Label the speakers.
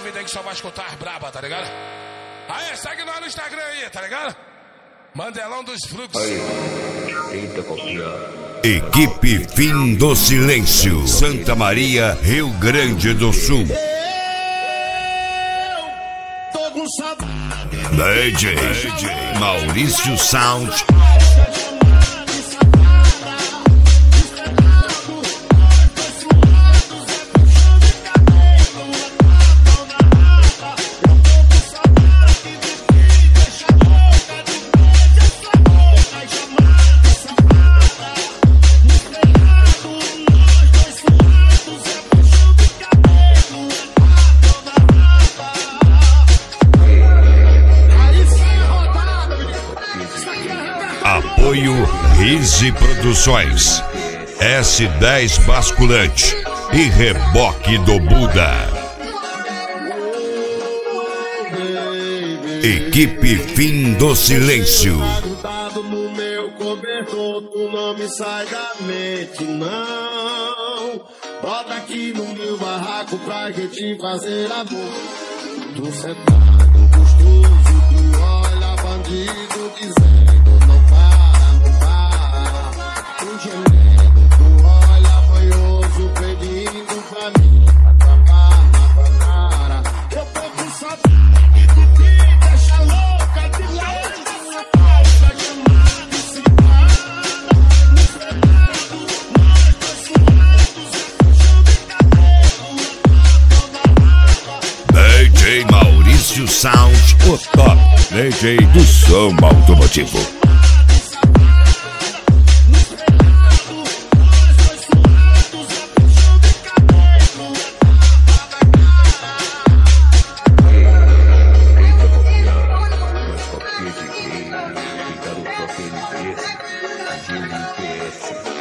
Speaker 1: ouvido aí que só vai escutar as braba, tá ligado? Aí, segue nós no Instagram aí, tá ligado? Mandelão dos Fluxos.
Speaker 2: Eita, copiar.
Speaker 3: Equipe Fim do Silêncio, Santa Maria, Rio Grande do Sul. DJ Maurício Sound. Apoio Rise Produções, S10 Basculante e Reboque do Buda. Equipe Fim do Silêncio.
Speaker 4: Grudado no meu cobertor, tu não me sai da mente, não. Bota aqui no meu barraco pra gente fazer amor. Tu sentado gostoso, tu olha bandido dizendo não para, não para. Tu gemendo, tu olha manhoso pedindo pra mim, pra cara. Eu tô com saudade de ti, deixa louca de lado.
Speaker 3: DJ Maurício Sound, o top DJ do som automotivo.
Speaker 2: Mas qualquer DJ, ficar o toque NPS, de NPS.